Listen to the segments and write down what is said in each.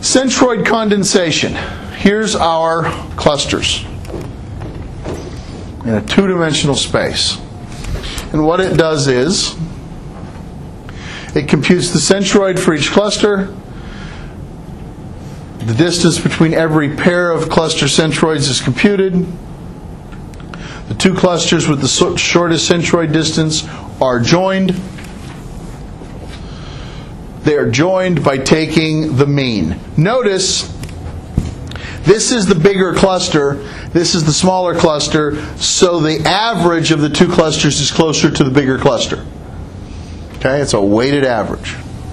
Centroid condensation. Here's our clusters in a two-dimensional space. And what it does is it computes the centroid for each cluster. The distance between every pair of cluster centroids is computed. The two clusters with the shortest centroid distance are joined. They are joined by taking the mean. Notice, this is the bigger cluster, this is the smaller cluster, so the average of the two clusters is closer to the bigger cluster. Okay, it's a weighted average.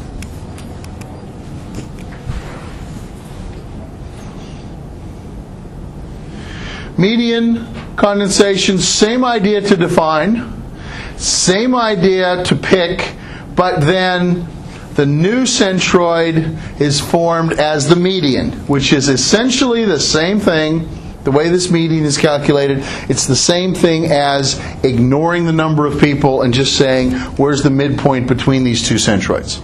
Median condensation, same idea to define, same idea to pick, but then the new centroid is formed as the median, which is essentially the same thing. The way this median is calculated, it's the same thing as ignoring the number of people and just saying, where's the midpoint between these two centroids?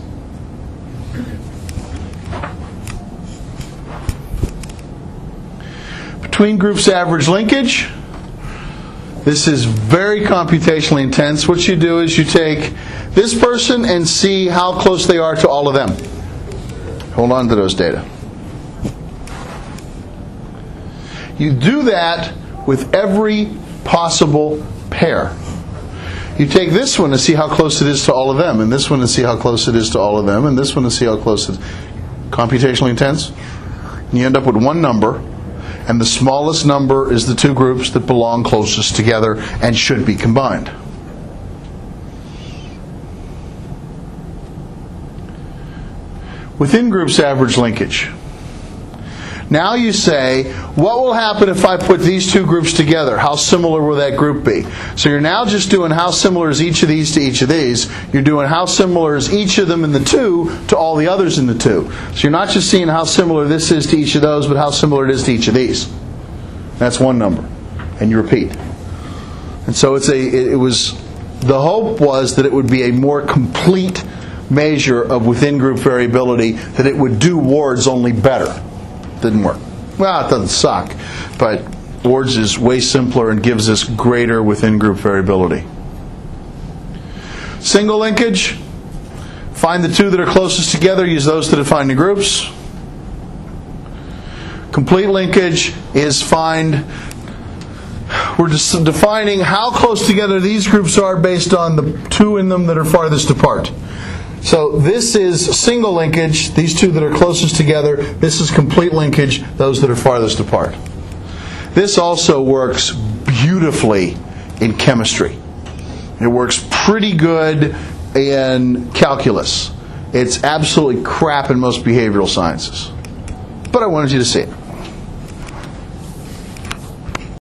Between groups average linkage. This is very computationally intense. What you do is you take this person and see how close they are to all of them. Hold on to those data. You do that with every possible pair. You take this one and see how close it is to all of them, and this one and see how close it is to all of them, and this one and see how close it is. Computationally intense. And you end up with one number, and the smallest number is the two groups that belong closest together and should be combined. Within groups average linkage. Now you say, what will happen if I put these two groups together? How similar will that group be? So you're now just doing how similar is each of these to each of these. You're doing how similar is each of them in the two to all the others in the two. So you're not just seeing how similar this is to each of those, but how similar it is to each of these. That's one number. And you repeat. And so the hope was that it would be a more complete measure of within group variability, that it would do Ward's only better. Didn't work. Well, it doesn't suck, but Ward's is way simpler and gives us greater within group variability. Single linkage. Find the two that are closest together, use those to define the groups. Complete linkage is we're just defining how close together these groups are based on the two in them that are farthest apart. So this is single linkage, these two that are closest together. This is complete linkage, those that are farthest apart. This also works beautifully in chemistry. It works pretty good in calculus. It's absolutely crap in most behavioral sciences. But I wanted you to see it.